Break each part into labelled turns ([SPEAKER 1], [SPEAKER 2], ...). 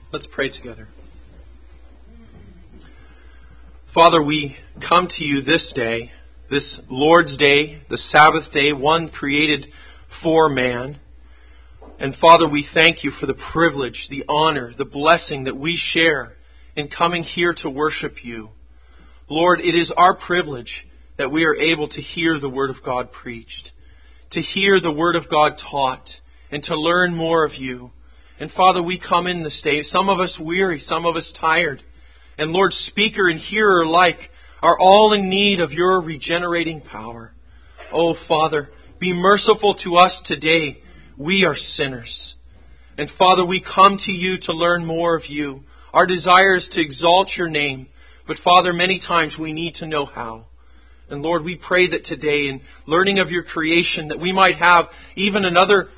[SPEAKER 1] Let's pray together. Father, we come to you this day, this Lord's Day, the Sabbath day, one created for man. And Father, we thank you for the privilege, the honor, the blessing that we share in coming here to worship you. Lord, it is our privilege that we are able to hear the Word of God preached, to hear the Word of God taught, and to learn more of you. And Father, we come in this day, some of us weary, some of us tired. And Lord, speaker and hearer alike are all in need of your regenerating power. Oh Father, be merciful to us today. We are sinners. And Father, we come to you to learn more of you. Our desire is to exalt your name. But Father, many times we need to know how. And Lord, we pray that today in learning of your creation that we might have even another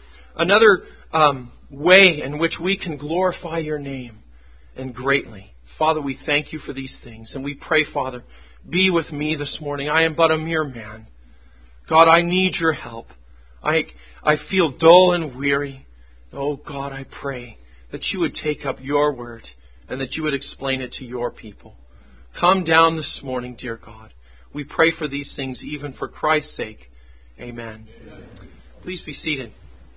[SPEAKER 1] way in which we can glorify your name, and greatly. Father, we thank you for these things. And we pray, Father, be with me this morning. I am but a mere man. God, I need your help. I feel dull and weary. Oh God, I pray that you would take up your word and that you would explain it to your people. Come down this morning, dear God. We pray for these things even for Christ's sake. Amen. Please be seated.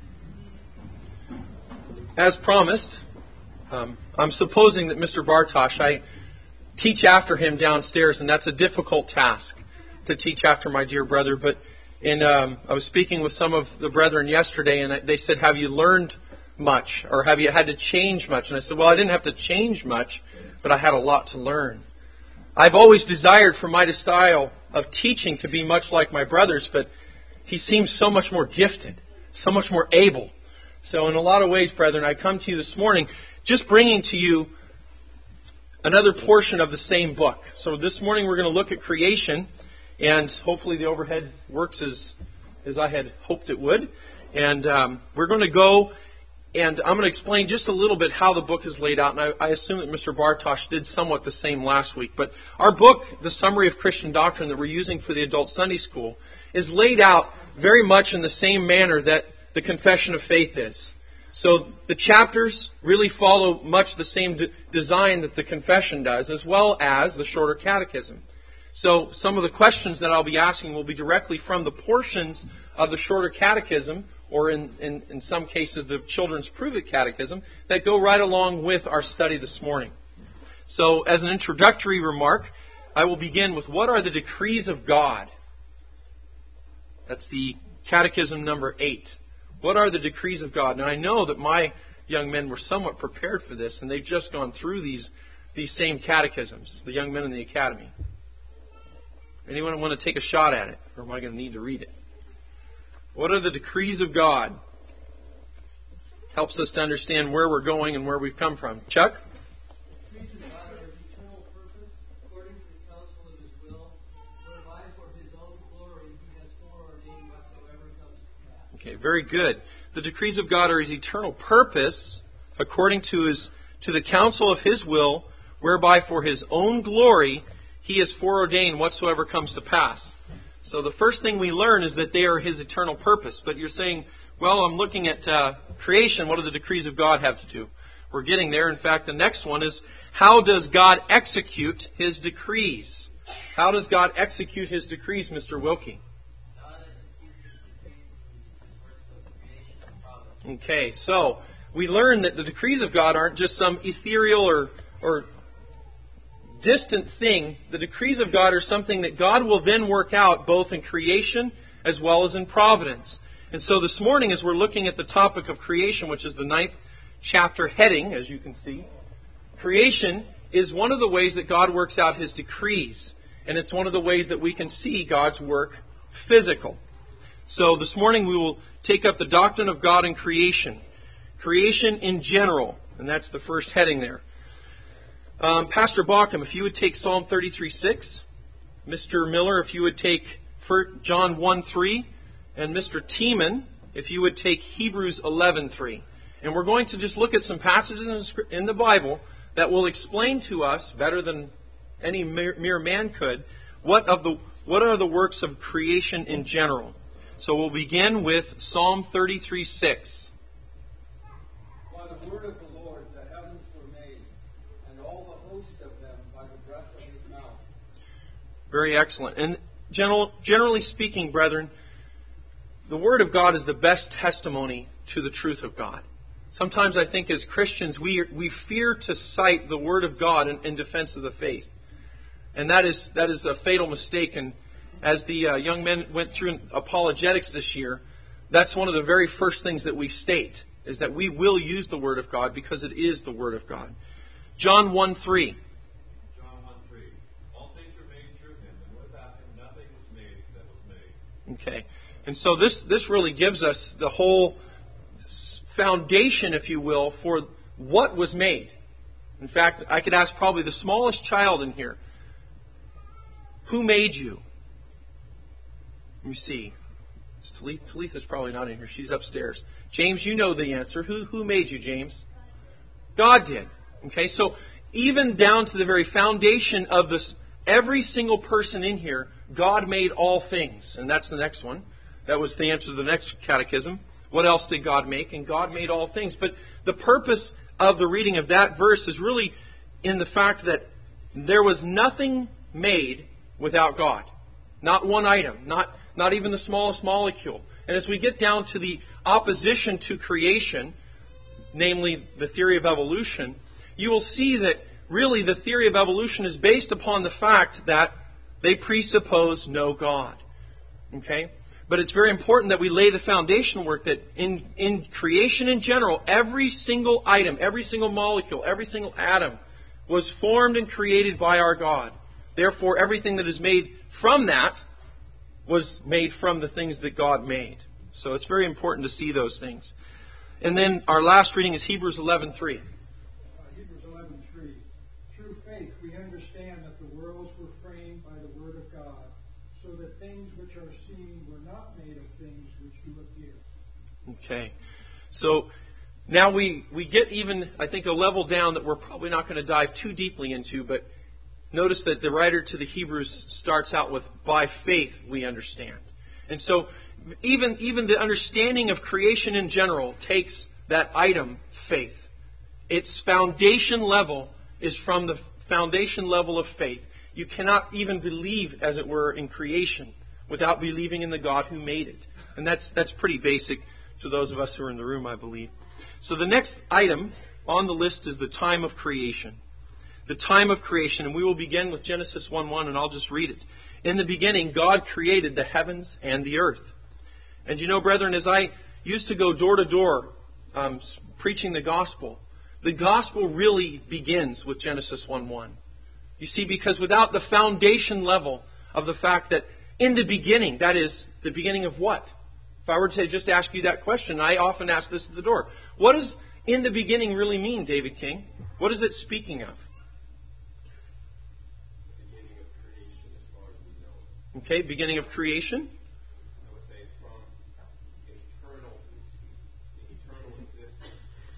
[SPEAKER 1] As promised, I'm supposing that Mr. Bartosh, I teach after him downstairs, and that's a difficult task to teach after my dear brother. But I was speaking with some of the brethren yesterday, and they said, have you learned much, or have you had to change much? And I said, well, I didn't have to change much, but I had a lot to learn. I've always desired for my style of teaching to be much like my brother's, but he seems so much more gifted, so much more able. So in a lot of ways, brethren, I come to you this morning just bringing to you another portion of the same book. So this morning we're going to look at creation, and hopefully the overhead works as I had hoped it would. And we're going to go, and I'm going to explain just a little bit how the book is laid out. And I assume that Mr. Bartosh did somewhat the same last week. But our book, The Summary of Christian Doctrine, that we're using for the Adult Sunday School, is laid out very much in the same manner that the Confession of Faith is. So the chapters really follow much the same design that the Confession does, as well as the Shorter Catechism. So some of the questions that I'll be asking will be directly from the portions of the Shorter Catechism, or in some cases the Children's Prove It Catechism, that go right along with our study this morning. So as an introductory remark, I will begin with what are the decrees of God? That's the Catechism number 8. What are the decrees of God? Now I know that my young men were somewhat prepared for this, and they've just gone through these same catechisms, the young men in the academy. Anyone want to take a shot at it? Or am I going to need to read it? What are the decrees of God? Helps us to understand where we're going and where we've come from. Chuck?
[SPEAKER 2] The decrees of God are His eternal purpose, according to the counsel of His will, whereby for His own glory He has foreordained whatsoever comes to pass.
[SPEAKER 1] Okay, very good. The decrees of God are His eternal purpose, according to the counsel of His will, whereby for His own glory He has foreordained whatsoever comes to pass. So the first thing we learn is that they are His eternal purpose. But you're saying, well, I'm looking at creation. What do the decrees of God have to do? We're getting there. In fact, the next one is, how does God execute His decrees? How does God execute His decrees, Mr. Wilkie? Okay, so we learn that the decrees of God aren't just some ethereal or distant thing. The decrees of God are something that God will then work out both in creation as well as in providence. And so this morning, as we're looking at the topic of creation, which is the 9th chapter heading, as you can see, creation is one of the ways that God works out His decrees. And it's one of the ways that we can see God's work physical. So this morning we will take up the doctrine of God and creation. Creation in general. And that's the first heading there. Pastor Bauckham, if you would take Psalm 33:6. Mr. Miller, if you would take John 1:3. And Mr. Tiemann, if you would take Hebrews 11:3. And we're going to just look at some passages in the Bible that will explain to us, better than any mere man could, what are the works of creation in general. So we'll begin with Psalm 33:6.
[SPEAKER 2] By the word of the Lord the heavens were made,
[SPEAKER 1] Very excellent. And generally speaking, brethren, the Word of God is the best testimony to the truth of God. Sometimes I think as Christians we fear to cite the Word of God in defense of the faith. And that is a fatal mistake. And as the young men went through apologetics this year, that's one of the very first things that we state, is that we will use the Word of God because it is the Word of God. John 1:3.
[SPEAKER 3] John 1:3. All things are made through Him, and without Him nothing was made that was made.
[SPEAKER 1] Okay. And so this really gives us the whole foundation, if you will, for what was made. In fact, I could ask probably the smallest child in here, who made you? Let me see. Talitha's probably not in here. She's upstairs. James, you know the answer. Who made you, James? God did. Okay, so even down to the very foundation of this, every single person in here, God made all things. And that's the next one. That was the answer to the next catechism. What else did God make? And God made all things. But the purpose of the reading of that verse is really in the fact that there was nothing made without God. Not one item. Not even the smallest molecule. And as we get down to the opposition to creation, namely the theory of evolution, you will see that really the theory of evolution is based upon the fact that they presuppose no God. Okay? But it's very important that we lay the foundation work that in creation in general, every single item, every single molecule, every single atom was formed and created by our God. Therefore, everything that is made from that was made from the things that God made. So it's very important to see those things. And then our last reading is Hebrews 11:3.
[SPEAKER 4] Hebrews 11:3. Through faith we understand that the worlds were framed by the Word of God, so that things which are seen were not made of things which do appear.
[SPEAKER 1] Okay. So now we get even, I think, a level down that we're probably not going to dive too deeply into, but notice that the writer to the Hebrews starts out with, by faith we understand. And so even the understanding of creation in general takes that item, faith. Its foundation level is from the foundation level of faith. You cannot even believe, as it were, in creation without believing in the God who made it. And that's pretty basic to those of us who are in the room, I believe. So the next item on the list is the time of creation. The time of creation. And we will begin with Genesis 1:1, and I'll just read it. In the beginning, God created the heavens and the earth. And you know, brethren, as I used to go door to door preaching the gospel really begins with Genesis 1:1. You see, because without the foundation level of the fact that in the beginning, that is, the beginning of what? If I were to just ask you that question, I often ask this at the door. What does in the beginning really mean, David King? What is it speaking of?
[SPEAKER 3] Beginning of creation as far as we know.
[SPEAKER 1] Okay, beginning of creation.
[SPEAKER 3] I would say from eternal existence,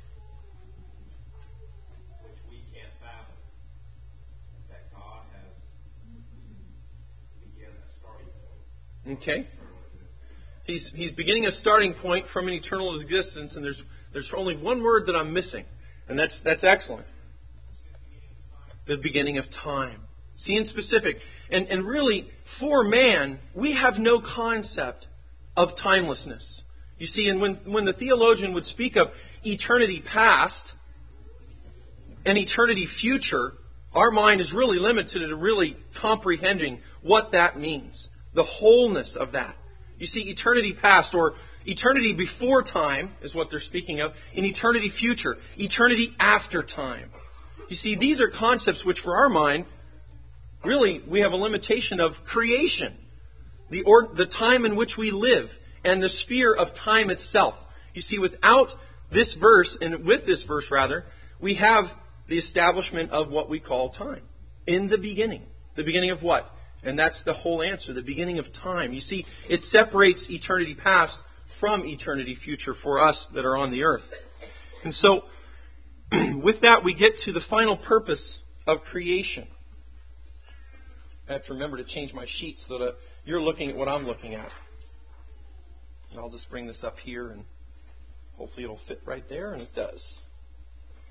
[SPEAKER 3] which we can't fathom, that God has begun a starting point.
[SPEAKER 1] Okay. He's beginning a starting point from an eternal existence, and there's only one word that I'm missing, and that's excellent. The beginning of time. See, in specific. And really, for man, we have no concept of timelessness. You see, and when the theologian would speak of eternity past and eternity future, our mind is really limited to really comprehending what that means. The wholeness of that. You see, eternity past or eternity before time is what they're speaking of. In eternity future, eternity after time. You see, these are concepts which for our mind, really, we have a limitation of creation. The time in which we live and the sphere of time itself. You see, without this verse, and with this verse rather, we have the establishment of what we call time. In the beginning. The beginning of what? And that's the whole answer, the beginning of time. You see, it separates eternity past from eternity future for us that are on the earth. And so, with that, we get to the final purpose of creation. I have to remember to change my sheet so that you're looking at what I'm looking at. And I'll just bring this up here, and hopefully it'll fit right there, and it does.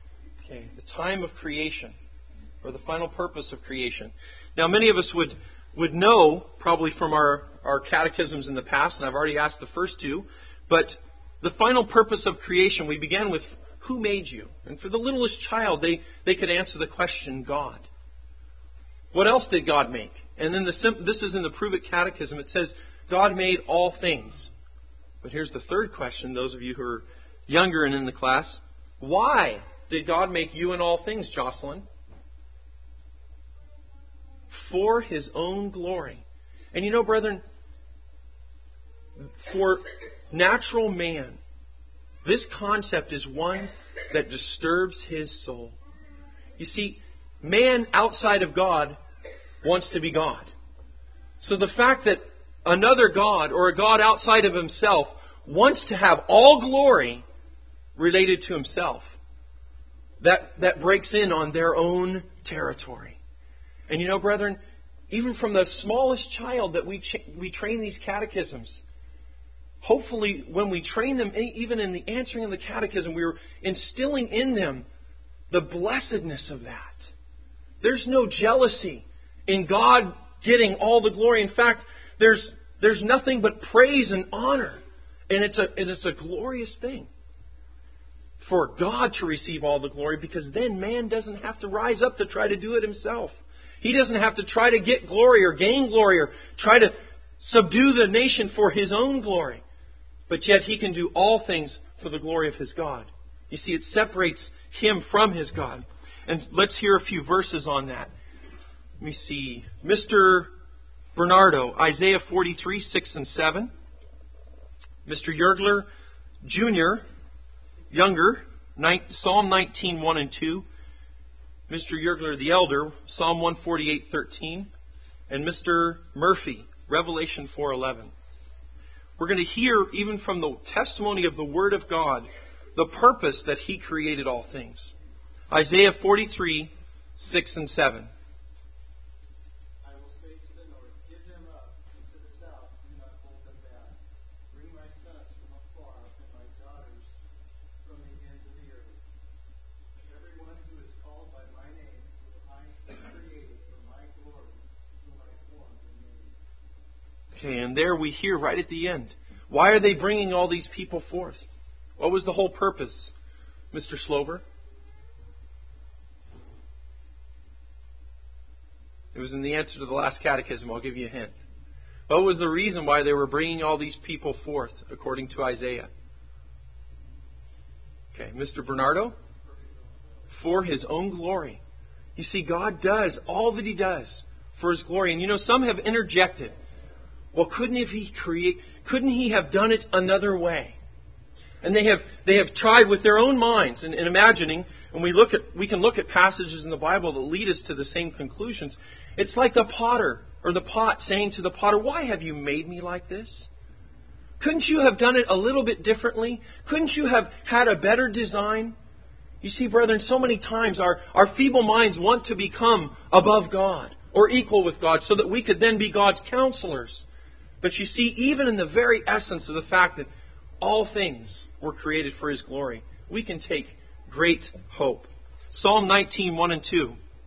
[SPEAKER 1] Okay, the time of creation, or the final purpose of creation. Now, many of us would would know, probably from our catechisms in the past, and I've already asked the first two, but the final purpose of creation, we began with, who made you? And for the littlest child, they could answer the question, God. What else did God make? And then this is in the Prove It Catechism. It says, God made all things. But here's the third question, those of you who are younger and in the class. Why did God make you and all things, Jocelyn? For His own glory. And you know, brethren, for natural man, this concept is one that disturbs his soul. You see, man outside of God wants to be God. So the fact that another God or a God outside of himself wants to have all glory related to himself, that breaks in on their own territory. And you know, brethren, even from the smallest child that we train these catechisms, hopefully when we train them, even in the answering of the catechism, we're instilling in them the blessedness of that. There's no jealousy in God getting all the glory. In fact, there's nothing but praise and honor. And it's a glorious thing for God to receive all the glory, because then man doesn't have to rise up to try to do it himself. He doesn't have to try to get glory or gain glory or try to subdue the nation for his own glory. But yet he can do all things for the glory of his God. You see, it separates him from his God. And let's hear a few verses on that. Let me see. Mr. Bernardo, Isaiah 43, 6 and 7. Mr. Yergler, Jr., younger, Psalm 19, 1 and 2. Mr. Yergler, the elder, Psalm 148, 13. And Mr. Murphy, Revelation 4, 11. We're going to hear, even from the testimony of the Word of God, the purpose that He created all things. Isaiah 43, 6 and 7.
[SPEAKER 5] I will say to the north, give them up, and to the south, do not hold them back. Bring my sons from afar, and my daughters from the ends of the earth. Everyone who is called by my name, whom I created for my glory, whom I formed and made.
[SPEAKER 1] Okay, and there we hear right at the end. Why are they bringing all these people forth? What was the whole purpose, Mr. Slover? It was in the answer to the last catechism. I'll give you a hint. What was the reason why they were bringing all these people forth, according to Isaiah? Okay, Mr. Bernardo? For His own glory. You see, God does all that He does for His glory. And you know, some have interjected, well, couldn't He have done it another way? And they have tried with their own minds and imagining, and we can look at passages in the Bible that lead us to the same conclusions. It's like the potter or the pot saying to the potter, why have you made me like this? Couldn't you have done it a little bit differently? Couldn't you have had a better design? You see, brethren, so many times our feeble minds want to become above God or equal with God so that we could then be God's counselors. But you see, even in the very essence of the fact that all things were created for His glory, we can take great hope. Psalm 19, 1 and 2.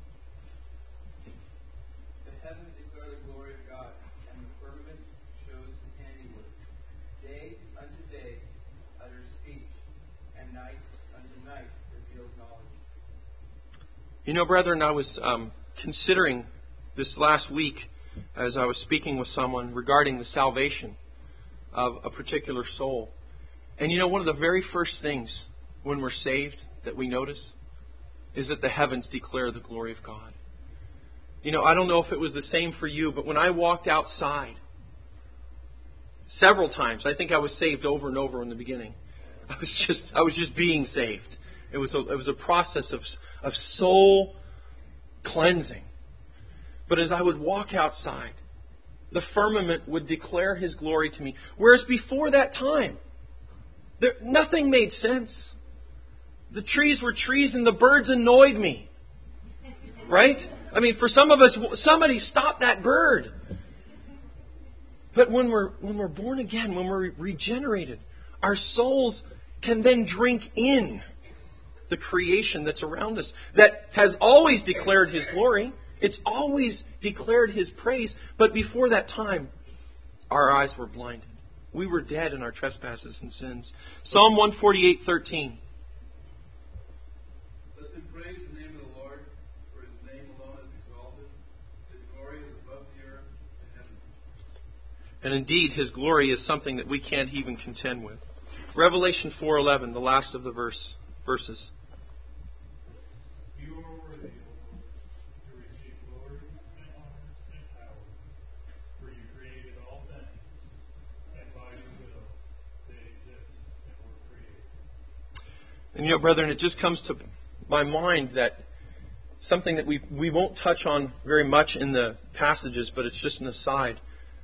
[SPEAKER 5] The heavens declare the glory of God, and the firmament shows His handiwork. Day unto day utters speech, and night unto night reveals knowledge.
[SPEAKER 1] You know, brethren, I was considering this last week as I was speaking with someone regarding the salvation of a particular soul. And you know, one of the very first things when we're saved that we notice is that the heavens declare the glory of God. You know, I don't know if it was the same for you, but when I walked outside, several times, I think I was saved over and over in the beginning. I was just being saved. It was a process of soul cleansing. But as I would walk outside, the firmament would declare His glory to me. Whereas before that time, nothing made sense. The trees were trees and the birds annoyed me. Right? I mean, for some of us, somebody stop that bird. But when we're born again, when we're regenerated, our souls can then drink in the creation that's around us that has always declared His glory. It's always declared His praise. But before that time, our eyes were blinded. We were dead in our trespasses and sins. Psalm 148:13.
[SPEAKER 3] Let them praise the name of the Lord, for His name alone is exalted. His glory is above the earth and heaven.
[SPEAKER 1] And indeed, His glory is something that we can't even contend with. Revelation 4:11, the last of the verses.
[SPEAKER 6] You are worthy, O Lord, to receive glory and honor and power, for you created all things, and by your will they exist and were created.
[SPEAKER 1] And brethren, it just comes to my mind that something that we won't touch on very much in the passages, but it's just an aside.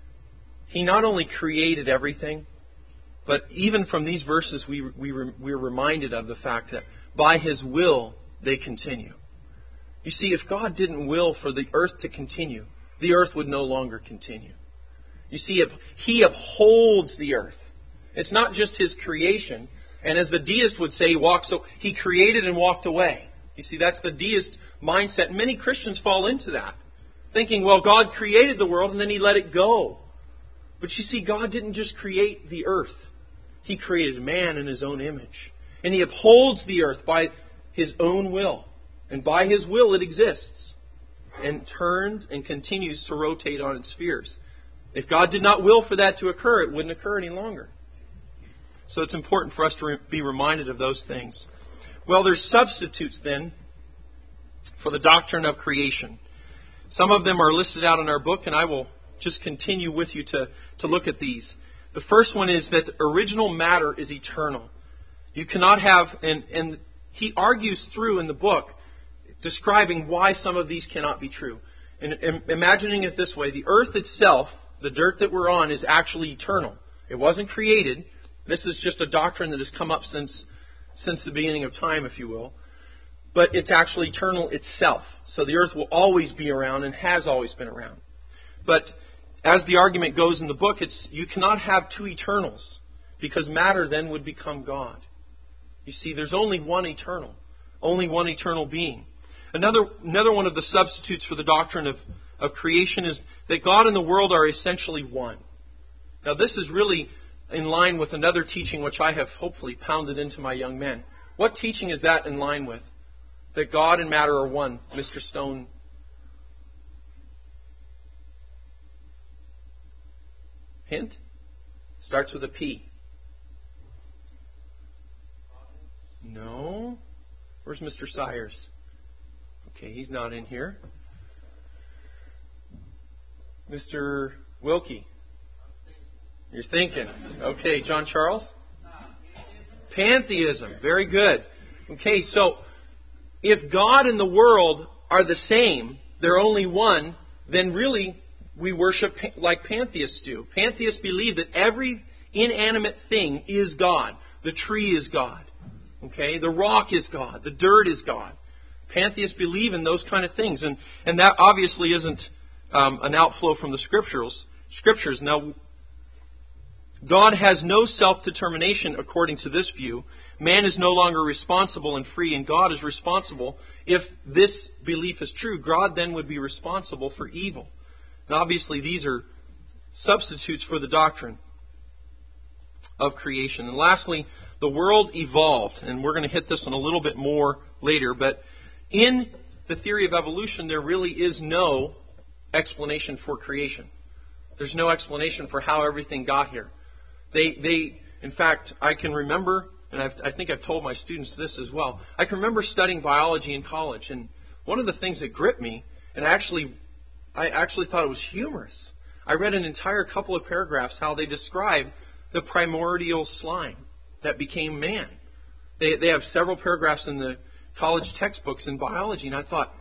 [SPEAKER 1] He not only created everything, but even from these verses we're reminded of the fact that by His will they continue. You see, if God didn't will for the earth to continue, the earth would no longer continue. You see, He upholds the earth. It's not just His creation. And as the deist would say, He created and walked away. You see, that's the deist mindset. Many Christians fall into that, thinking, well, God created the world and then He let it go. But you see, God didn't just create the earth. He created man in His own image. And He upholds the earth by His own will. And by His will it exists. And turns and continues to rotate on its spheres. If God did not will for that to occur, it wouldn't occur any longer. So it's important for us to be reminded of those things. Well, there's substitutes then for the doctrine of creation. Some of them are listed out in our book, and I will just continue with you to look at these. The first one is that the original matter is eternal. You cannot have, and he argues through in the book, describing why some of these cannot be true. And imagining it this way, the earth itself, the dirt that we're on, is actually eternal. It wasn't created. This is just a doctrine that has come up since the beginning of time, if you will. But it's actually eternal itself. So the earth will always be around and has always been around. But as the argument goes in the book, you cannot have two eternals, because matter then would become God. You see, there's only one eternal being. Another one of the substitutes for the doctrine of creation is that God and the world are essentially one. Now this is really in line with another teaching which I have hopefully pounded into my young men. What teaching is that in line with? That God and matter are one, Mr. Stone. Hint? Starts with a P. No. Where's Mr. Sires? Okay, he's not in here. Mr. Wilkie. You're thinking. Okay, John Charles? Pantheism. Very good. Okay, so if God and the world are the same, they're only one, then really we worship like pantheists do. Pantheists believe that every inanimate thing is God. The tree is God. Okay, the rock is God. The dirt is God. Pantheists believe in those kind of things. And that obviously isn't an outflow from the scriptures. Now, God has no self-determination according to this view. Man is no longer responsible and free, and God is responsible. If this belief is true, God then would be responsible for evil. And obviously these are substitutes for the doctrine of creation. And lastly, the world evolved. And we're going to hit this one a little bit more later. But in the theory of evolution, there really is no explanation for creation. There's no explanation for how everything got here. In fact, I can remember, and I think I've told my students this as well, I can remember studying biology in college, and one of the things that gripped me, and I actually thought it was humorous, I read an entire couple of paragraphs how they describe the primordial slime that became man. They have several paragraphs in the college textbooks in biology, and I thought,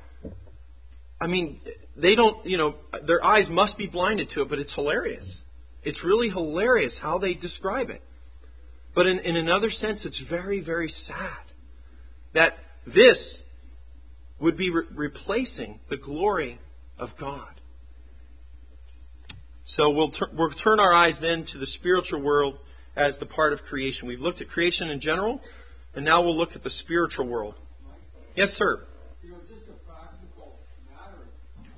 [SPEAKER 1] they don't, their eyes must be blinded to it, but it's hilarious. It's really hilarious how they describe it. But in another sense, it's very, very sad that this would be replacing the glory of God. So we'll turn our eyes then to the spiritual world as the part of creation. We've looked at creation in general, and now we'll look at the spiritual world. Yes, sir.
[SPEAKER 4] Just a practical matter.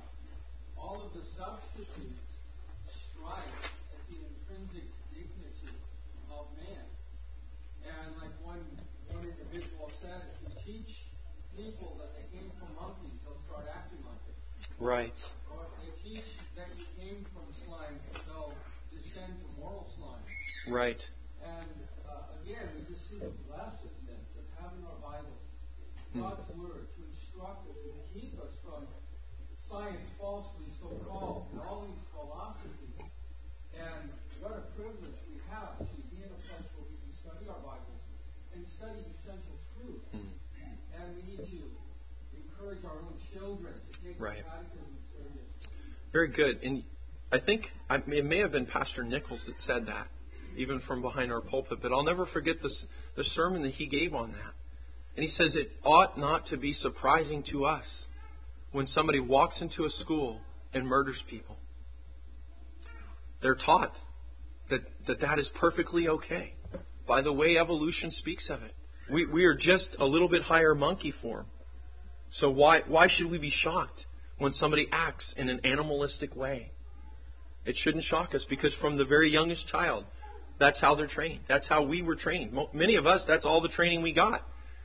[SPEAKER 2] people that they came from monkeys, they'll start acting like it.
[SPEAKER 1] Right.
[SPEAKER 2] Or if they teach that you came from slime, they'll descend to moral slime.
[SPEAKER 1] Right.
[SPEAKER 2] And again, we just see the blessedness of having our Bible, God's Word, to instruct us and to keep us from science falsely so-called, and all these philosophies. And what a privilege we have to be in a place where we can study our Bibles and study essential truth. And we need to encourage our own children to take the catechism seriously.
[SPEAKER 1] Very good. And I think it may have been Pastor Nichols that said that, even from behind our pulpit. But I'll never forget the sermon that he gave on that. And he says it ought not to be surprising to us when somebody walks into a school and murders people. They're taught that is perfectly okay. By the way evolution speaks of it. We are just a little bit higher monkey form. So why should we be shocked when somebody acts in an animalistic way? It shouldn't shock us, because from the very youngest child, that's how they're trained. That's how we were trained. Many of us, that's all the training we got.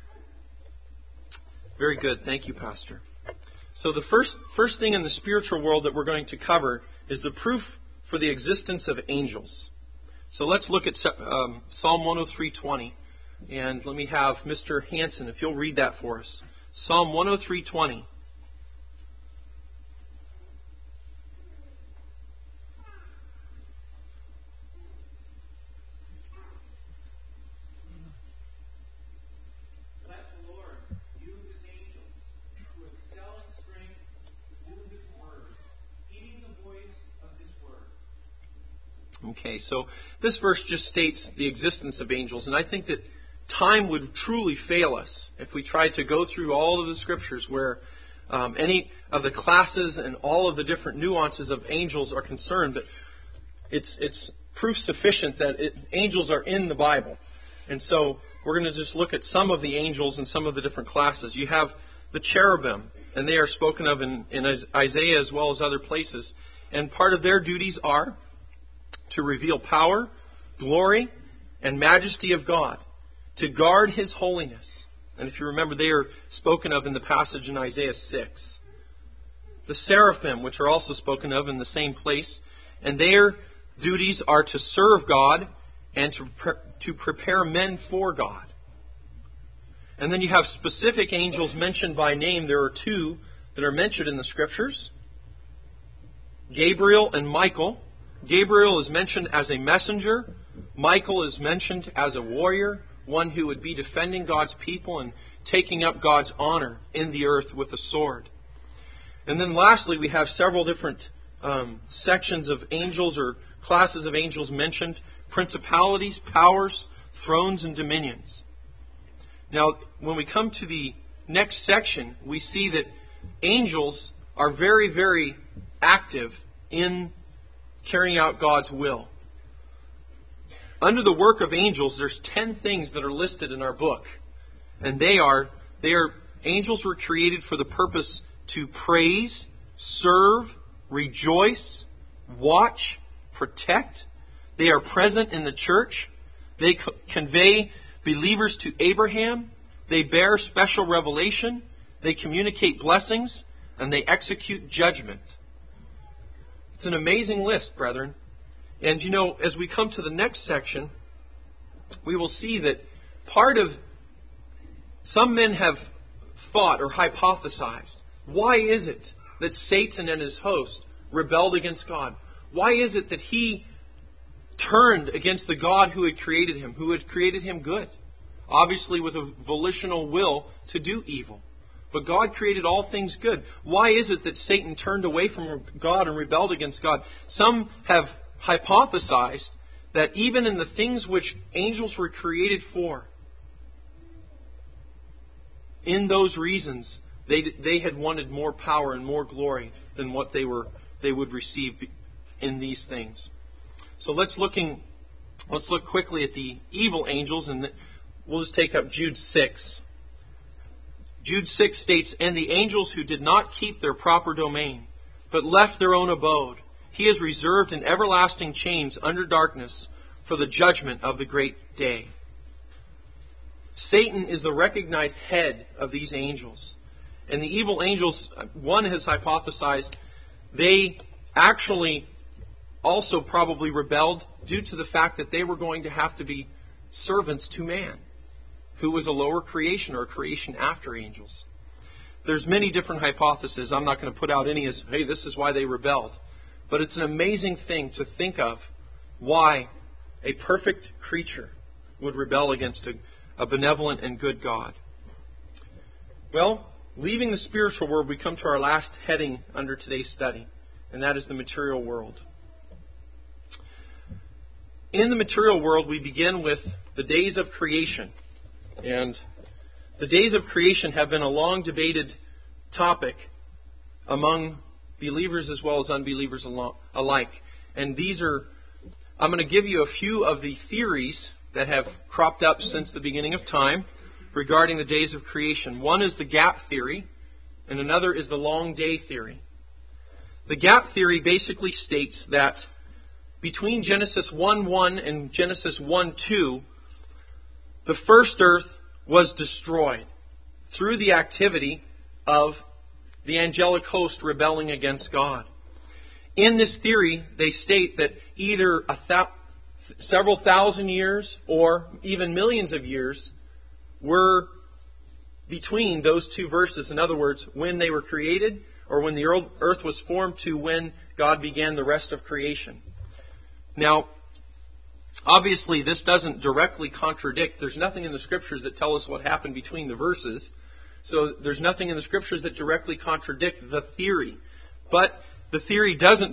[SPEAKER 1] Very good. Thank you, Pastor. So the first thing in the spiritual world that we're going to cover is the proof for the existence of angels. So let's look at Psalm 103:20. And let me have Mr. Hanson, if you'll read that for us. Psalm 103:20.
[SPEAKER 5] Bless the Lord, you his angels, who excel in strength, do his word, heeding the voice of his word.
[SPEAKER 1] Okay, so this verse just states the existence of angels, and I think that time would truly fail us if we tried to go through all of the scriptures where any of the classes and all of the different nuances of angels are concerned. But it's proof sufficient that angels are in the Bible. And so we're going to just look at some of the angels and some of the different classes. You have the cherubim, and they are spoken of in Isaiah as well as other places. And part of their duties are to reveal power, glory, and majesty of God, to guard His holiness. And if you remember, they are spoken of in the passage in Isaiah 6. The seraphim, which are also spoken of in the same place, and their duties are to serve God and to prepare men for God. And then you have specific angels mentioned by name. There are two that are mentioned in the Scriptures, Gabriel and Michael. Gabriel is mentioned as a messenger. Michael is mentioned as a warrior, one who would be defending God's people and taking up God's honor in the earth with a sword. And then lastly, we have several different sections of angels or classes of angels mentioned: principalities, powers, thrones, and dominions. Now, when we come to the next section, we see that angels are very, very active in carrying out God's will. Under the work of angels, there's 10 things that are listed in our book. And angels were created for the purpose to praise, serve, rejoice, watch, protect. They are present in the church. They convey believers to Abraham. They bear special revelation. They communicate blessings. And they execute judgment. It's an amazing list, brethren. And as we come to the next section, we will see that some men have thought or hypothesized, why is it that Satan and his host rebelled against God? Why is it that he turned against the God who had created him, who had created him good? Obviously with a volitional will to do evil. But God created all things good. Why is it that Satan turned away from God and rebelled against God? Some have hypothesized that even in the things which angels were created for, in those reasons, they had wanted more power and more glory than what they would receive in these things. So let's look quickly at the evil angels, and we'll just take up Jude 6. Jude 6 states, "And the angels who did not keep their proper domain, but left their own abode, He has reserved in everlasting chains under darkness for the judgment of the great day." Satan is the recognized head of these angels. And the evil angels, one has hypothesized, they actually also probably rebelled due to the fact that they were going to have to be servants to man, who was a lower creation or a creation after angels. There's many different hypotheses. I'm not going to put out any as, hey, this is why they rebelled. But it's an amazing thing to think of why a perfect creature would rebel against a benevolent and good God. Well, leaving the spiritual world, we come to our last heading under today's study, and that is the material world. In the material world, we begin with the days of creation. And the days of creation have been a long debated topic among believers as well as unbelievers alike. And I'm going to give you a few of the theories that have cropped up since the beginning of time regarding the days of creation. One is the gap theory, and another is the long day theory. The gap theory basically states that between Genesis 1:1 and Genesis 1:2, the first earth was destroyed through the activity of the angelic host rebelling against God. In this theory, they state that either several thousand years or even millions of years were between those two verses. In other words, when they were created or when the earth was formed to when God began the rest of creation. Now, obviously, this doesn't directly contradict. There's nothing in the Scriptures that tell us what happened between the verses. So there's nothing in the Scriptures that directly contradict the theory. But the theory doesn't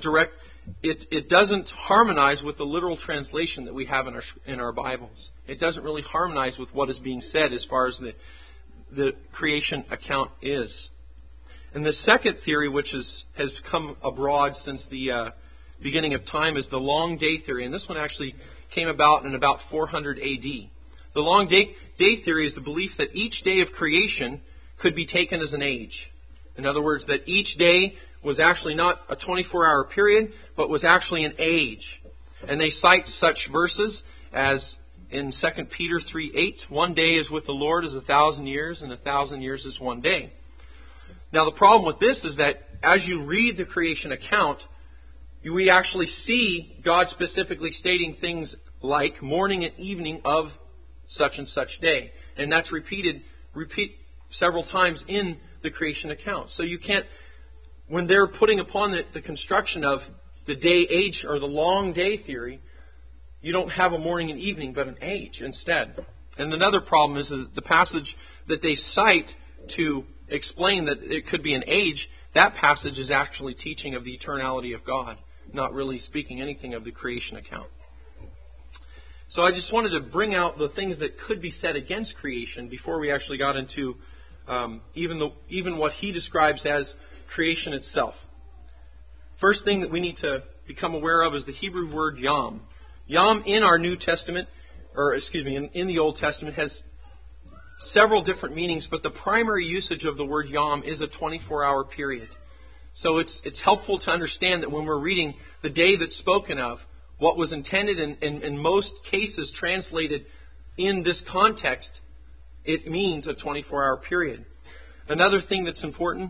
[SPEAKER 1] it doesn't harmonize with the literal translation that we have in our Bibles. It doesn't really harmonize with what is being said as far as the creation account is. And the second theory, which has come abroad since the beginning of time, is the long day theory. And this one actually came about in about 400 A.D. The long day theory is the belief that each day of creation could be taken as an age. In other words, that each day was actually not a 24-hour period, but was actually an age. And they cite such verses as in 2 Peter 3:8, 1 day is with the Lord as 1,000 years, and 1,000 years is 1 day. Now the problem with this is that as you read the creation account, we actually see God specifically stating things like morning and evening of such and such day. And that's repeat several times in the creation account. So you can't, when they're putting upon the construction of the day age or the long day theory, you don't have a morning and evening, but an age instead. And another problem is that the passage that they cite to explain that it could be an age, that passage is actually teaching of the eternality of God, not really speaking anything of the creation account. So I just wanted to bring out the things that could be said against creation before we actually got into even what he describes as creation itself. First thing that we need to become aware of is the Hebrew word yom. Yom in our New Testament, in the Old Testament, has several different meanings, but the primary usage of the word yom is a 24-hour period. So it's helpful to understand that when we're reading the day that's spoken of, what was intended in most cases translated in this context, it means a 24-hour period. Another thing that's important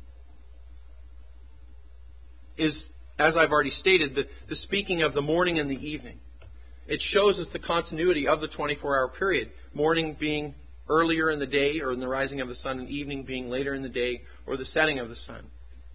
[SPEAKER 1] is, as I've already stated, the speaking of the morning and the evening. It shows us the continuity of the 24-hour period. Morning being earlier in the day or in the rising of the sun, and evening being later in the day or the setting of the sun.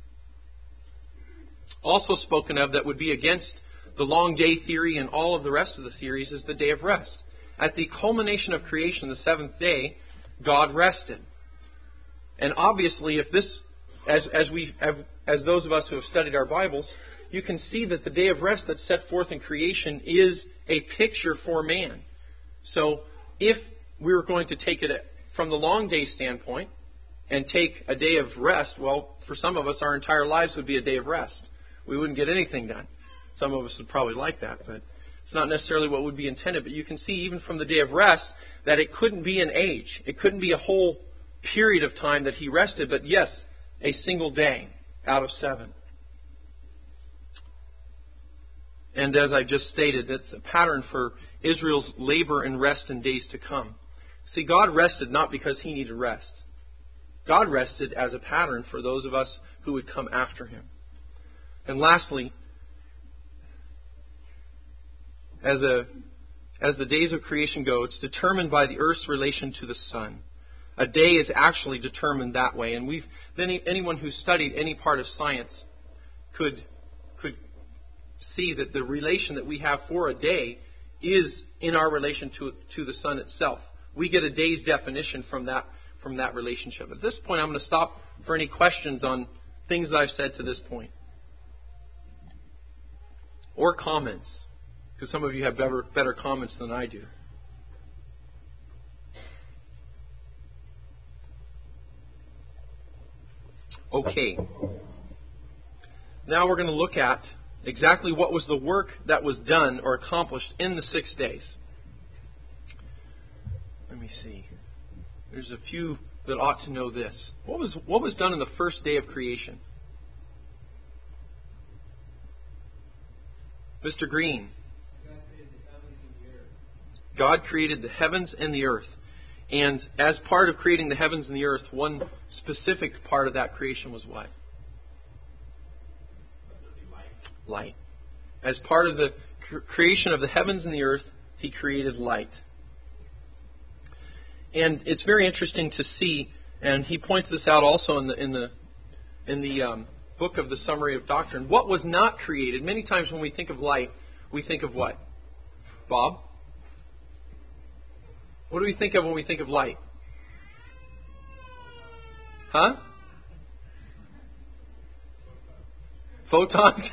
[SPEAKER 1] Also spoken of that would be against the long day theory and all of the rest of the theories is the day of rest. At the culmination of creation, the seventh day, God rested. And obviously, if this, as those of us who have studied our Bibles, you can see that the day of rest that's set forth in creation is a picture for man. So, if we were going to take it from the long day standpoint and take a day of rest, well, for some of us, our entire lives would be a day of rest. We wouldn't get anything done. Some of us would probably like that, but it's not necessarily what would be intended. But you can see even from the day of rest that it couldn't be an age. It couldn't be a whole period of time that he rested, but yes, a single day out of 7. And as I just stated, it's a pattern for Israel's labor and rest in days to come. See, God rested not because He needed rest. God rested as a pattern for those of us who would come after Him. And lastly, as the days of creation go, it's determined by the earth's relation to the sun. A day is actually determined that way. And anyone who's studied any part of science could see that the relation that we have for a day is in our relation to the sun itself. We get a day's definition from that relationship. At this point, I'm going to stop for any questions on things that I've said to this point. Or comments, because some of you have better comments than I do. Okay. Now we're going to look at exactly what was the work that was done or accomplished in the 6 days. Let me see. There's a few that ought to know this. What was done in the first day of creation? Mr. Green. God created the heavens and the earth. And as part of creating the heavens and the earth, one specific part of that creation was what? Light. As part of the creation of the heavens and the earth, He created light. And it's very interesting to see, and he points this out also in the book of the Summary of Doctrine. What was not created? Many times when we think of light, we think of what? Bob? What do we think of when we think of light? Huh? Photons?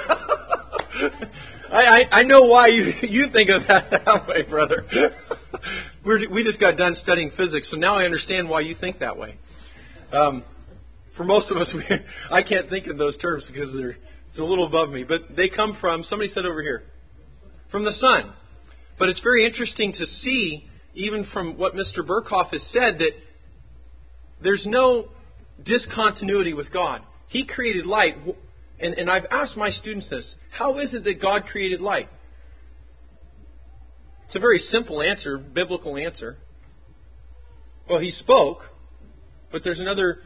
[SPEAKER 1] I know why you think of that way, brother. We just got done studying physics, so now I understand why you think that way. For most of us, I can't think in those terms because it's a little above me. But they come from, somebody said over here, from the sun. But it's very interesting to see, even from what Mr. Burkhoff has said, that there's no discontinuity with God. He created light. And I've asked my students this. How is it that God created light? It's a very simple answer, biblical answer. Well, He spoke, but there's another.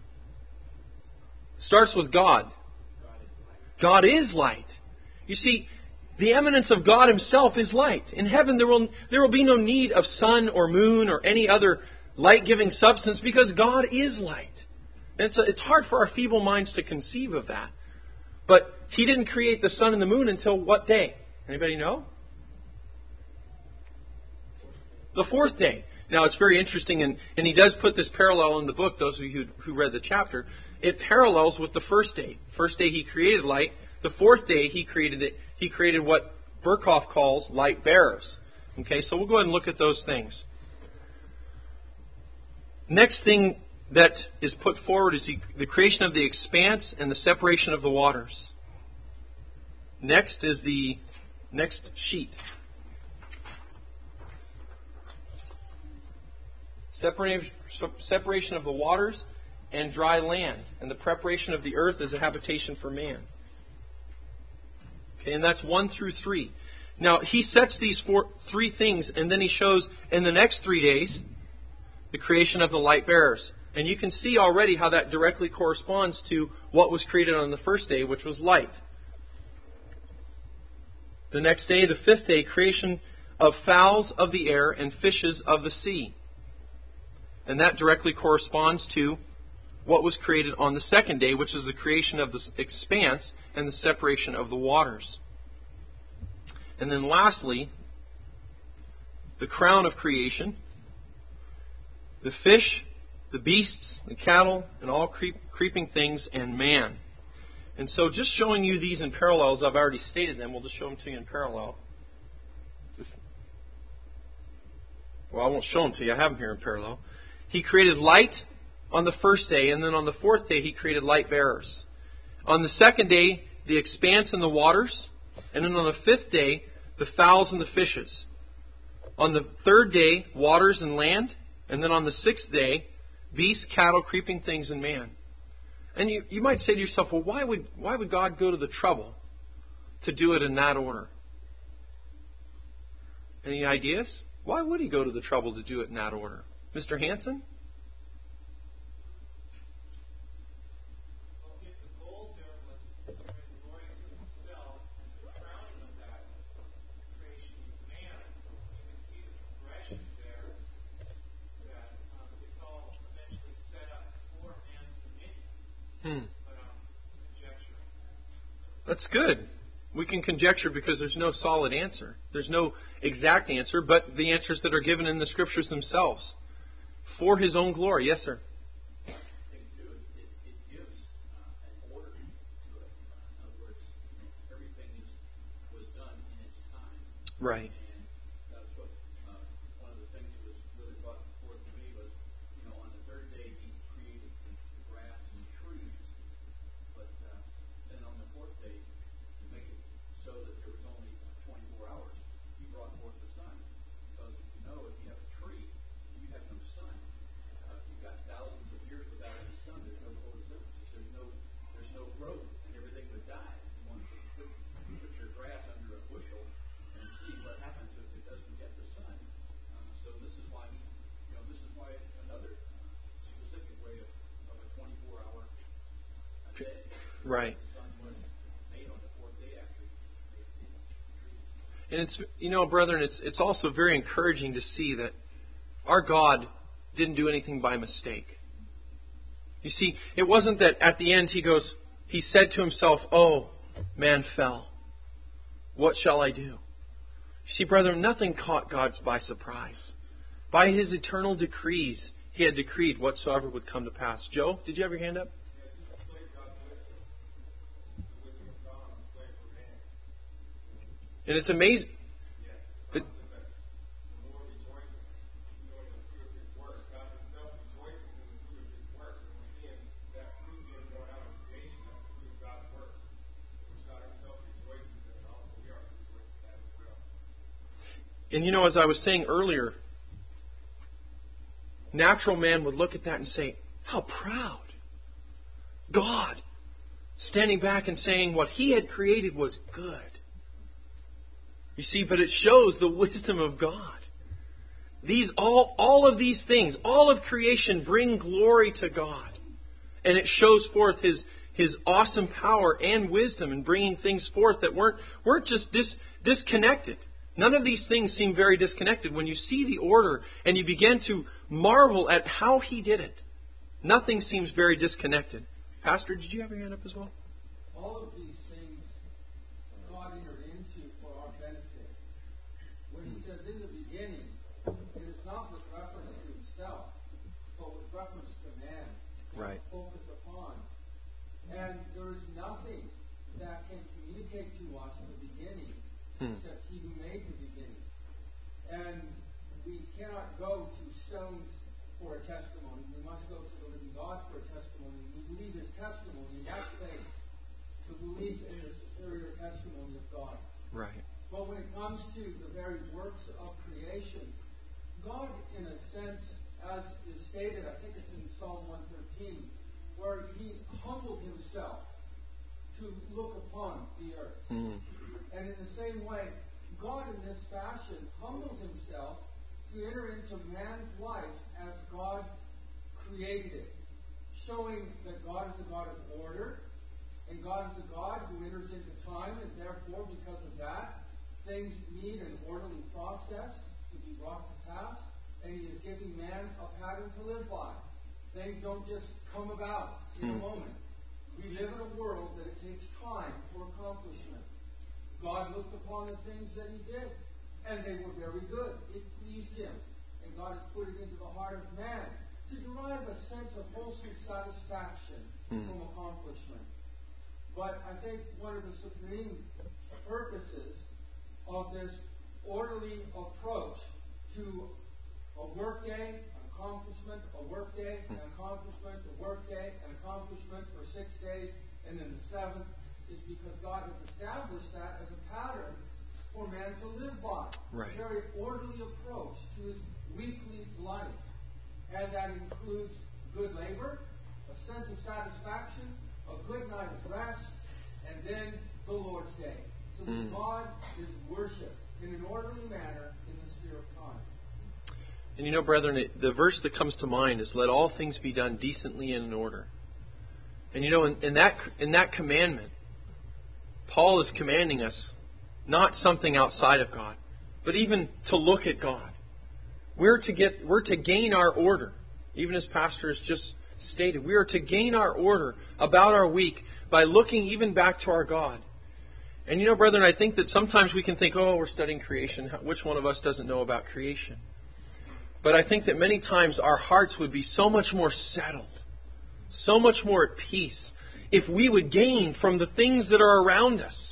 [SPEAKER 1] Starts with God. God is light. You see, the eminence of God Himself is light. In heaven there will be no need of sun or moon or any other light-giving substance because God is light. And it's hard for our feeble minds to conceive of that. But He didn't create the sun and the moon until what day? Anybody know? The fourth day. Now it's very interesting, and he does put this parallel in the book, those of you who read the chapter. It parallels with the first day. First day He created light. The fourth day He created what Burkhoff calls light bearers. Okay, so we'll go ahead and look at those things. Next thing that is put forward is the creation of the expanse and the separation of the waters. Next is the next sheet. Separation of the waters and dry land, and the preparation of the earth as a habitation for man. Okay, and that's 1 through 3. Now, he sets these three things, and then he shows in the next 3 days the creation of the light bearers. And you can see already how that directly corresponds to what was created on the first day, which was light. The next day, the fifth day, creation of fowls of the air and fishes of the sea. And that directly corresponds to what was created on the second day, which is the creation of the expanse and the separation of the waters. And then lastly, the crown of creation, the fish, the beasts, the cattle, and all creeping things, and man. And so just showing you these in parallels, I've already stated them. We'll just show them to you in parallel. Well, I won't show them to you. I have them here in parallel. He created light on the first day, and then on the fourth day He created light bearers. On the second day, the expanse and the waters, and then on the fifth day, the fowls and the fishes. On the third day, waters and land, and then on the sixth day, beasts, cattle, creeping things, and man. And you might say to yourself, well, why would God go to the trouble to do it in that order? Any ideas? Why would he go to the trouble to do it in that order? Mr. Hansen?
[SPEAKER 5] Well, if the goal there was to bring glory to himself and the crowning of that creation was man, you can see the progression there that it's all eventually set up for man's dominion. But I'm conjecturing.
[SPEAKER 1] That's good. We can conjecture because there's no solid answer. There's no exact answer, but the answers that are given in the Scriptures themselves. For His own glory. Yes, sir?
[SPEAKER 7] It gives an order to it. In other words, everything was done in its time.
[SPEAKER 1] Right.
[SPEAKER 7] And that's what one of the things that was really brought forth to me was, on the third day He created the grass and trees, but then on the fourth day, to make it so that there was only 24 hours, He brought forth the sun. Because if you have a tree, you have no sun. You've got thousands of years without any sun. There's no photosynthesis. There's no growth, and everything would die. You want to put your grass under a bushel and see what happens if it doesn't get the sun. So this is why another specific way of a 24-hour a day.
[SPEAKER 1] Right.
[SPEAKER 7] The sun was made on the fourth day after He made the trees.
[SPEAKER 1] And it's, brethren, it's also very encouraging to see that our God didn't do anything by mistake. You see, it wasn't that at the end He said to Himself, "Oh, man fell. What shall I do?" You see, brethren, nothing caught God by surprise. By His eternal decrees, He had decreed whatsoever would come to pass. Joe, did you have your hand up? And it's amazing. But, and as I was saying earlier, natural man would look at that and say, how proud. God standing back and saying what He had created was good. You see, but it shows the wisdom of God. All of these things, all of creation bring glory to God. And it shows forth His awesome power and wisdom in bringing things forth that weren't just disconnected. None of these things seem very disconnected. When you see the order and you begin to marvel at how He did it, nothing seems very disconnected. Pastor, did you have your hand up as well?
[SPEAKER 2] All of these things God entered into for our benefit. When He says in the beginning, it is not with reference to Himself, but with reference to man.
[SPEAKER 1] Right.
[SPEAKER 2] Focus upon. And there is nothing that can communicate to us in the beginning except He who made the beginning. And we cannot go to stones for a testimony. We must go to the living God for a testimony. We believe His testimony, that faith, to believe in the superior testimony of God.
[SPEAKER 1] Right.
[SPEAKER 2] But when it comes to the very works of creation, God, in a sense, as is stated, I think it's in Psalm 113, where He humbled Himself to look upon the earth. And in the same way, God in this fashion humbles Himself to enter into man's life as God created it, showing that God is a God of order, and God is a God who enters into time, and therefore, because of that, things need an orderly process to be brought to pass, and He is giving man a pattern to live by. Things don't just come about in a moment. We live in a world that it takes time for accomplishment. God looked upon the things that He did, and they were very good. It pleased Him. And God has put it into the heart of man to derive a sense of wholesome satisfaction from accomplishment. But I think one of the supreme purposes of this orderly approach to a workday, an accomplishment, a workday, an accomplishment, a workday, an accomplishment for 6 days, and then the seventh, is because God has established that as a pattern for man to live by.
[SPEAKER 1] Right.
[SPEAKER 2] A very orderly approach to his weekly life. And that includes good labor, a sense of satisfaction, a good night's rest, and then the Lord's Day. So that God is worshipped in an orderly manner in the sphere of time.
[SPEAKER 1] And you know, brethren, the verse that comes to mind is, let all things be done decently and in order. And you know, in that commandment, Paul is commanding us not something outside of God, but even to look at God. We're to gain our order, even as Pastor has just stated. We are to gain our order about our week by looking even back to our God. And you know, brethren, I think that sometimes we can think, oh, we're studying creation. Which one of us doesn't know about creation? But I think that many times our hearts would be so much more settled, so much more at peace, if we would gain from the things that are around us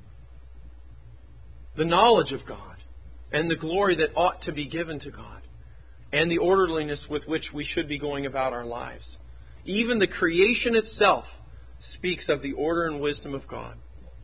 [SPEAKER 1] the knowledge of God and the glory that ought to be given to God and the orderliness with which we should be going about our lives. Even the creation itself speaks of the order and wisdom of God.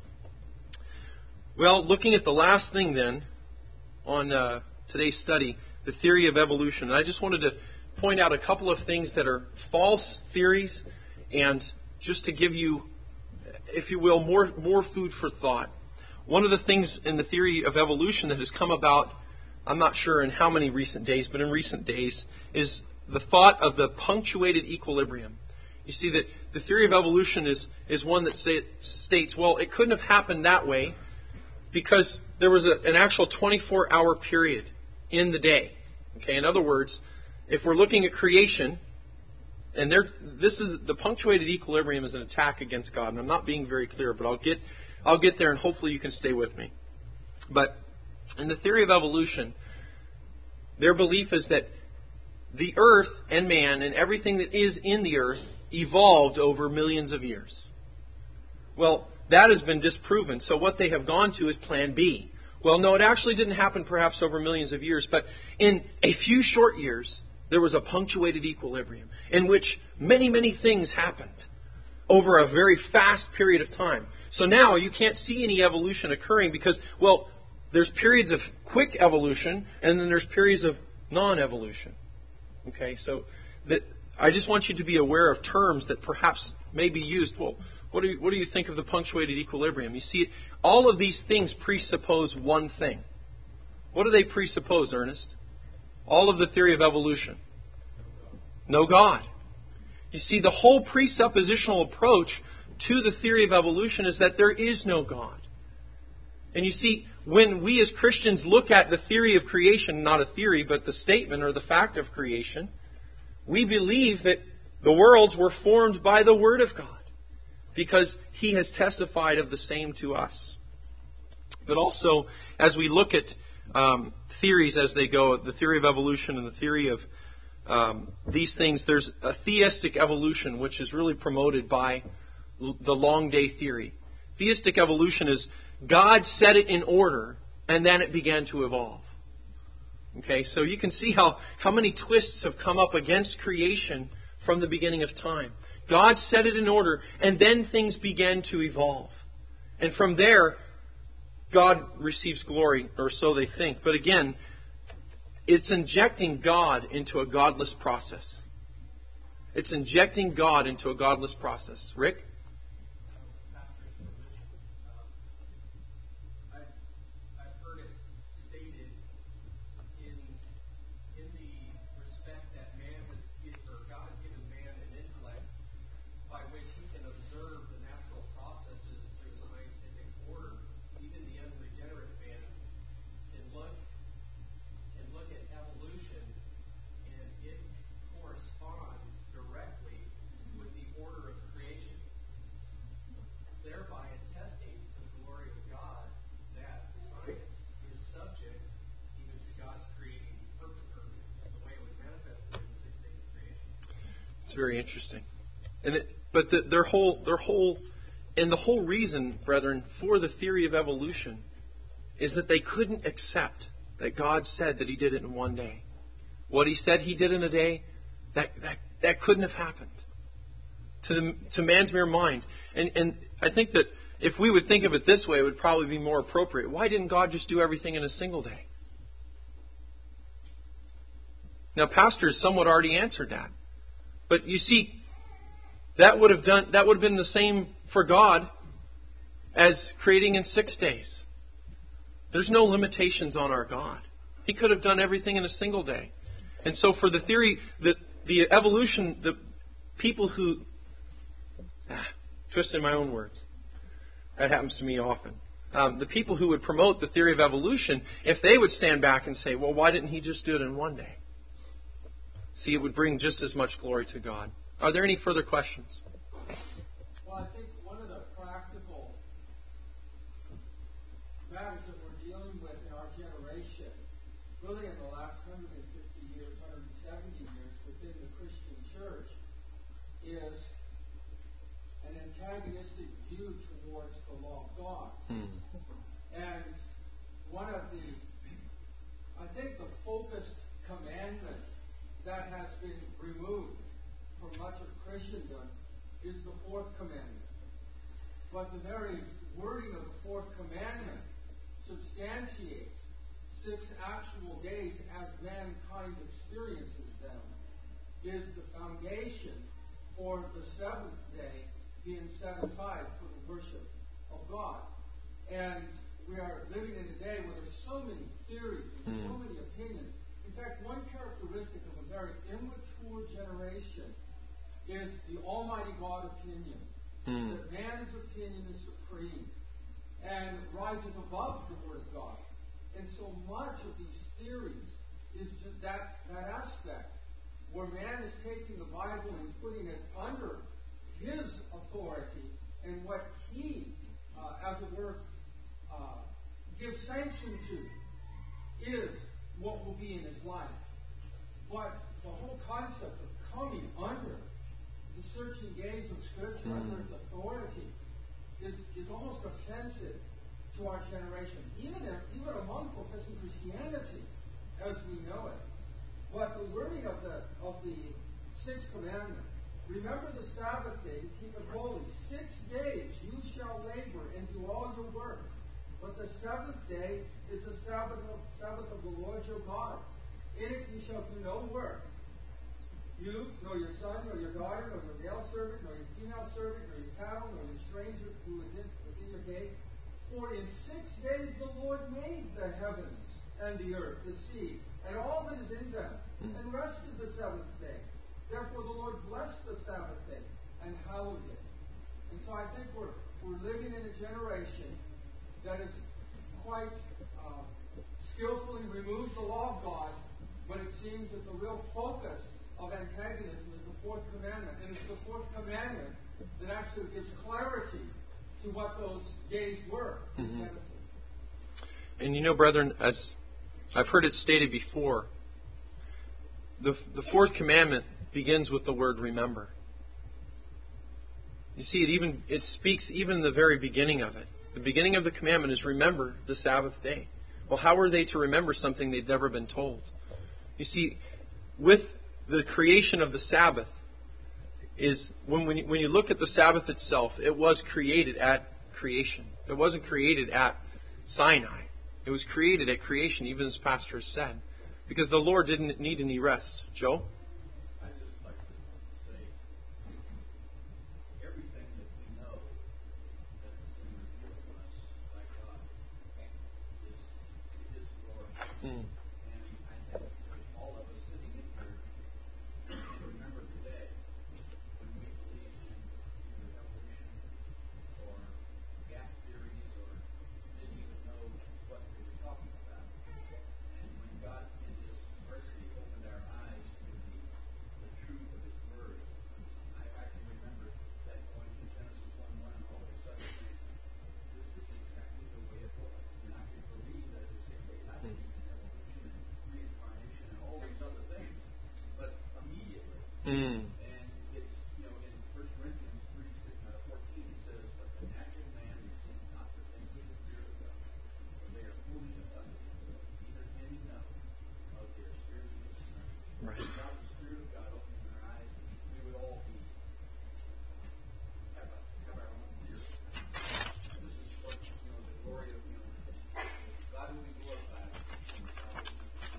[SPEAKER 1] Well, looking at the last thing then on today's study, the theory of evolution. And I just wanted to point out a couple of things that are false theories, and just to give you, if you will, more food for thought. One of the things in the theory of evolution that has come about, I'm not sure in how many recent days, but in recent days, is the thought of the punctuated equilibrium. You see that the theory of evolution is one that states, well, it couldn't have happened that way because there was an actual 24-hour period in the day. Okay, in other words, if we're looking at creation, and this is the punctuated equilibrium is an attack against God, and I'm not being very clear, but I'll get there, and hopefully you can stay with me. But in the theory of evolution, their belief is that the earth and man and everything that is in the earth evolved over millions of years. Well, that has been disproven. So what they have gone to is plan B. Well, no, it actually didn't happen perhaps over millions of years, but in a few short years, there was a punctuated equilibrium in which many, many things happened over a very fast period of time. So now you can't see any evolution occurring because, well, there's periods of quick evolution and then there's periods of non-evolution. Okay, so I just want you to be aware of terms that perhaps may be used. Well, what do you think of the punctuated equilibrium? You see, all of these things presuppose one thing. What do they presuppose, Ernest? All of the theory of evolution. No God. You see, the whole presuppositional approach to the theory of evolution is that there is no God. And you see, when we as Christians look at the theory of creation, not a theory, but the statement or the fact of creation, we believe that the worlds were formed by the Word of God, because He has testified of the same to us. But also, as we look at theories as they go, the theory of evolution and the theory of these things, there's a theistic evolution which is really promoted by the long day theory. Theistic evolution is God set it in order and then it began to evolve. Okay, so you can see how many twists have come up against creation from the beginning of time. God set it in order, and then things began to evolve. And from there, God receives glory, or so they think. But again, it's injecting God into a godless process. It's injecting God into a godless process. Rick? It's very interesting, but their whole reason, brethren, for the theory of evolution is that they couldn't accept that God said that He did it in one day. What He said He did in a day, that couldn't have happened to man's mere mind. And I think that if we would think of it this way, it would probably be more appropriate. Why didn't God just do everything in a single day? Now, Pastor has somewhat already answered that. But you see, that would have been the same for God as creating in 6 days. There's no limitations on our God. He could have done everything in a single day. And so for the theory that the evolution, the people who... twisting my own words. That happens to me often. The people who would promote the theory of evolution, if they would stand back and say, well, why didn't he just do it in one day? See, it would bring just as much glory to God. Are there any further questions?
[SPEAKER 2] Well, I think one of the practical matters that we're dealing with in our generation, really in the last 150 years, 170 years within the Christian church, is an antagonistic view towards the law of God. And one of the, I think the focused commandment that has been removed from much of Christendom is the fourth commandment. But the very wording of the fourth commandment substantiates 6 actual days as mankind experiences them, is the foundation for the 7th day being set aside for the worship of God. And we are living in a day where there's so many theories and so many opinions. In fact, one characteristic of a very immature generation is the Almighty God opinion. That man's opinion is supreme and rises above the Word of God. And so much of these theories is just that aspect where man is taking the Bible and putting it under his authority and what he, as it were, gives sanction to is what will be in his life. But the whole concept of coming under the searching gaze of Scripture, under its authority, is almost offensive to our generation, even among professing Christianity as we know it. But the wording of the 6th commandment, remember the Sabbath day to keep it holy. 6 days you shall labor and do all your work. But the 7th day is the Sabbath of the Lord your God. In it you shall do no work. You, nor your son, nor your daughter, nor your male servant, nor your female servant, nor your cattle, nor your stranger who is within your gate. For in 6 days the Lord made the heavens and the earth, the sea, and all that is in them, and rested the 7th day. Therefore the Lord blessed the Sabbath day and hallowed it. And so I think we're living in a generation that has quite skillfully removed the law of God, but it seems that the real focus of antagonism is the 4th commandment. And it's the 4th commandment that actually gives clarity to what those days were in Genesis.
[SPEAKER 1] And you know, brethren, as I've heard it stated before, the 4th commandment begins with the word remember. You see, it speaks even in the very beginning of it. The beginning of the commandment is remember the Sabbath day. Well, how are they to remember something they'd never been told? You see, with the creation of the Sabbath, is when you look at the Sabbath itself, it was created at creation. It wasn't created at Sinai. It was created at creation, even as Pastor has said, because the Lord didn't need any rest. Joe?
[SPEAKER 7] I'd just like to say, everything that we know that has been revealed to us by God is His glory. And I think all of us sitting in here remember the day when we believed in either evolution or gap theories or didn't even know what they were talking about. And when God, in His mercy, opened our eyes to the truth of His Word, I can remember that going to Genesis 1:1 and all of a sudden saying, this is exactly the way it was. And I can believe that it's the same way. I believe in evolution and reincarnation and all these other things. But immediately, and it's, in 1 Corinthians 3:14, it says, but the natural man receives not the things of the Spirit of God, for they are foolishness unto him, neither can he know of their spiritual discernment.
[SPEAKER 1] Right.
[SPEAKER 7] Without the Spirit of God opening our eyes, we would all have our own theory. And this is what, the glory of, God will be glorified in the salvation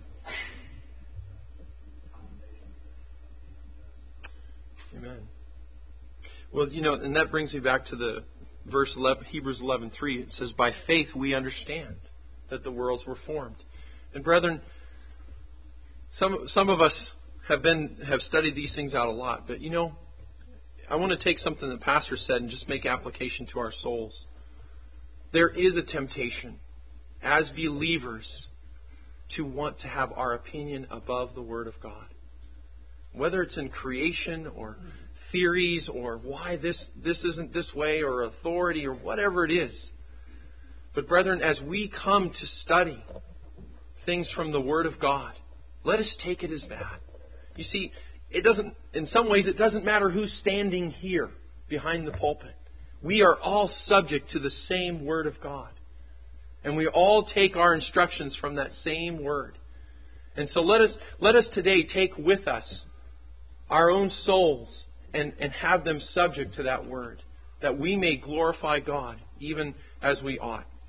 [SPEAKER 7] and the condemnation of the unjust.
[SPEAKER 1] Amen. Well, and that brings me back to the verse 11, Hebrews 11:3. It says, by faith we understand that the worlds were formed. And brethren, Some of us have studied these things out a lot, but I want to take something the pastor said and just make application to our souls. There is a temptation as believers to want to have our opinion above the Word of God. Whether it's in creation or theories or why this isn't this way or authority or whatever it is. But brethren, as we come to study things from the Word of God, let us take it as that. You see, in some ways it doesn't matter who's standing here behind the pulpit. We are all subject to the same Word of God. And we all take our instructions from that same Word. And so let us today take with us our own souls and have them subject to that Word, that we may glorify God even as we ought.